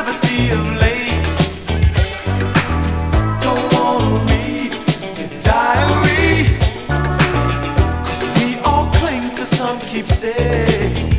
privacy of late. Don't wanna read your diary, 'cause we all cling to some keepsake.